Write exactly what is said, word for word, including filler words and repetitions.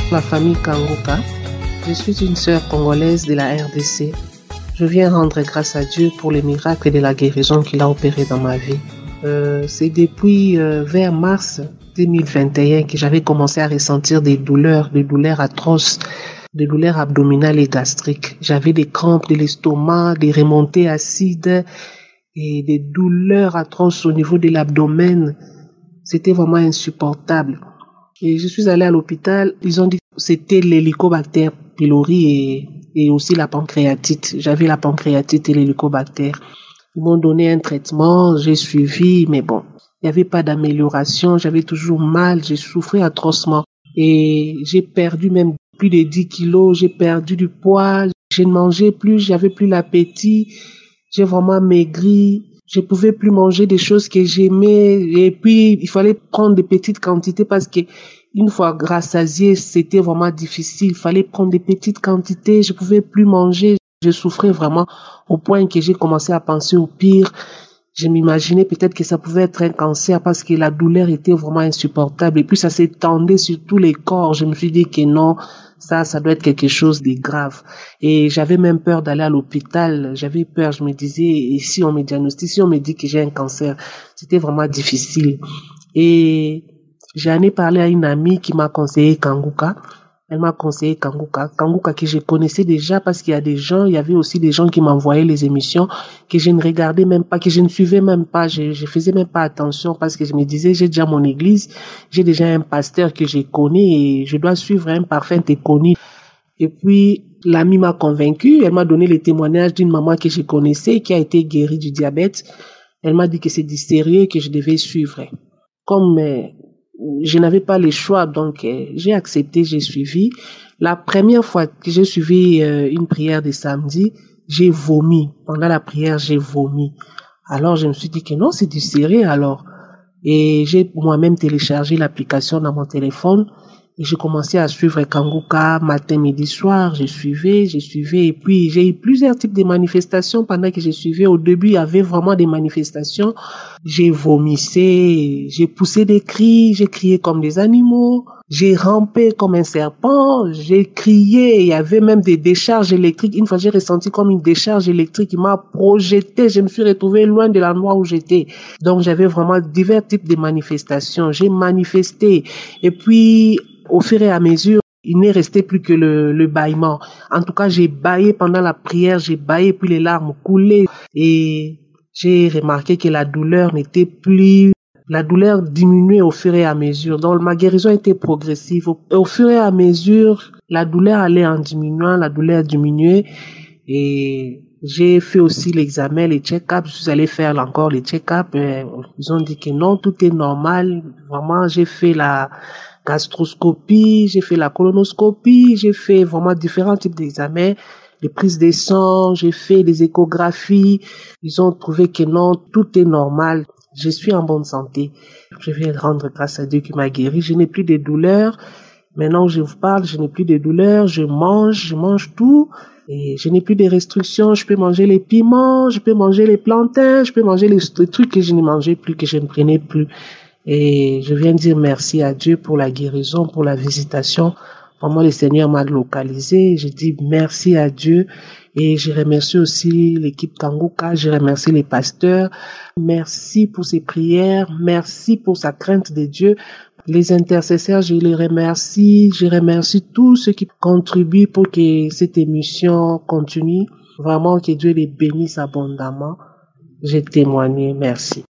La famille Kanguka. Je suis une sœur congolaise de la R D C. Je viens rendre grâce à Dieu pour les miracles et de la guérison qu'il a opéré dans ma vie. Euh, c'est depuis euh, vers mars deux mille vingt et un que j'avais commencé à ressentir des douleurs, des douleurs atroces, des douleurs abdominales et gastriques. J'avais des crampes de l'estomac, des remontées acides et des douleurs atroces au niveau de l'abdomen. C'était vraiment insupportable. Et je suis allée à l'hôpital, ils ont dit que c'était l'hélicobactère pylori et, et aussi la pancréatite. J'avais la pancréatite et l'hélicobactère. Ils m'ont donné un traitement, j'ai suivi, mais bon, il n'y avait pas d'amélioration, j'avais toujours mal, j'ai souffert atrocement. Et j'ai perdu même plus de dix kilos, j'ai perdu du poids, je ne mangeais plus, j'avais plus l'appétit, j'ai vraiment maigri. Je pouvais plus manger des choses que j'aimais et puis il fallait prendre de petites quantités parce que une fois rassasié, c'était vraiment difficile. Il fallait prendre des petites quantités. Je pouvais plus manger. Je souffrais vraiment au point que j'ai commencé à penser au pire. Je m'imaginais peut-être que ça pouvait être un cancer parce que la douleur était vraiment insupportable et puis ça s'étendait sur tous les corps. Je me suis dit que non, ça, ça doit être quelque chose de grave. Et j'avais même peur d'aller à l'hôpital. J'avais peur, je me disais, et si on me diagnostique, si on me dit que j'ai un cancer, c'était vraiment difficile. Et j'en ai parlé à une amie qui m'a conseillé Kanguka. Elle m'a conseillé Kanguka. Kanguka que je connaissais déjà parce qu'il y a des gens, il y avait aussi des gens qui m'envoyaient les émissions que je ne regardais même pas, que je ne suivais même pas. Je, je faisais même pas attention parce que je me disais, j'ai déjà mon église, j'ai déjà un pasteur que je connais et je dois suivre un parfait inconnu. Et puis, l'amie m'a convaincue. Elle m'a donné le témoignage d'une maman que je connaissais qui a été guérie du diabète. Elle m'a dit que c'est du sérieux que je devais suivre. Comme euh, je n'avais pas le choix, donc euh, j'ai accepté, j'ai suivi. La première fois que j'ai suivi euh, une prière de samedi, j'ai vomi. Pendant la prière, j'ai vomi. Alors, je me suis dit que non, c'est du sérieux alors. Et j'ai moi-même téléchargé l'application dans mon téléphone et j'ai commencé à suivre Kanguka matin, midi, soir. Je suivais, je suivais et puis j'ai eu plusieurs types de manifestations pendant que je suivais. Au début, il y avait vraiment des manifestations. J'ai vomissé, j'ai poussé des cris, j'ai crié comme des animaux, j'ai rampé comme un serpent, j'ai crié, il y avait même des décharges électriques. Une fois, j'ai ressenti comme une décharge électrique qui m'a projeté. Je me suis retrouvée loin de l'endroit où j'étais. Donc, j'avais vraiment divers types de manifestations. J'ai manifesté. Et puis, au fur et à mesure, il n'est resté plus que le, le bâillement. En tout cas, j'ai bâillé pendant la prière, j'ai bâillé, puis les larmes coulaient. Et j'ai remarqué que la douleur n'était plus... La douleur diminuait au fur et à mesure. Donc, ma guérison était progressive. Au, au fur et à mesure, la douleur allait en diminuant, la douleur diminuait. Et j'ai fait aussi l'examen, les check-ups. Je suis allée faire encore les check-ups. Ils ont dit que non, tout est normal. Vraiment, j'ai fait la gastroscopie, j'ai fait la colonoscopie, j'ai fait vraiment différents types d'examens, des prises de sang, j'ai fait des échographies. Ils ont trouvé que non, tout est normal. Je suis en bonne santé. Je viens de rendre grâce à Dieu qui m'a guéri. Je n'ai plus de douleurs. Maintenant que je vous parle, je n'ai plus de douleurs. Je mange, je mange tout. Et je n'ai plus de restrictions. Je peux manger les piments, je peux manger les plantains, je peux manger les, les trucs que je ne mangeais plus, que je ne prenais plus. Et je viens dire merci à Dieu pour la guérison, pour la visitation. Vraiment, le Seigneur m'a localisé. Je dis merci à Dieu. Et je remercie aussi l'équipe Kanguka. Je remercie les pasteurs. Merci pour ces prières. Merci pour sa crainte de Dieu. Les intercesseurs, je les remercie. Je remercie tous ceux qui contribuent pour que cette émission continue. Vraiment, que Dieu les bénisse abondamment. J'ai témoigné. Merci.